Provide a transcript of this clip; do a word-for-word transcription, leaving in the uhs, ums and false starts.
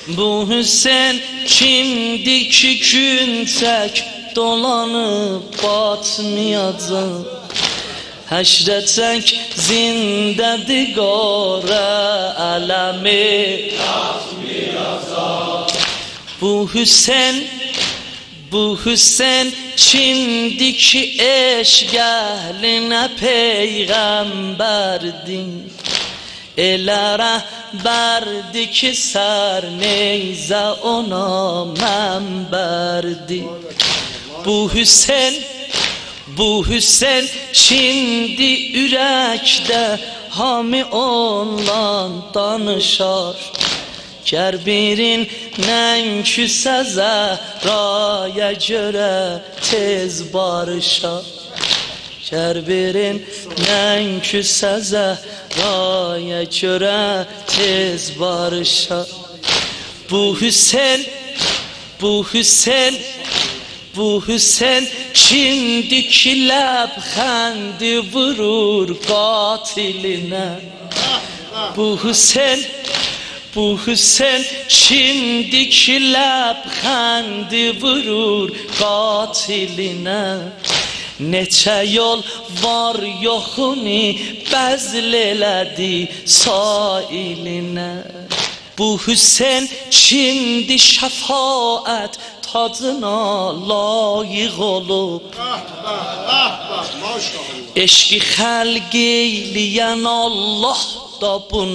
Bu Hüseyin şimdiki gün tek dolanıp batmayacak. Həşrətsək zindədir qara ələmi yatmayacaq. Bu Hüseyin, bu Hüseyin kimdiki eşq əhlinə peyğəmbərdir. Elə rəhbərdir ki sər neyzə ona mənbərdir. Bu Hüseyin, bu Hüseyin şimdi ürəkdə hamı ondan danışar. Gər birin nənküsə Zəhraya görə tez barışar. Gər birin nənküsə Zəhraya görə tez barışar. Bu Hüseyin, bu Hüseyin, bu Hüseyin şimdiki ləbxəndi vurur qatilinə. Bu Hüseyin, bu Hüseyin şimdiki ləbxəndi vurur qatilinə. Neçə yol var yoxunu bəzl elədi sailinə. Bu Hüseyin şimdi şəfaət tacına layıq olub. Eşqi xəlq eyləyən Allah da bunu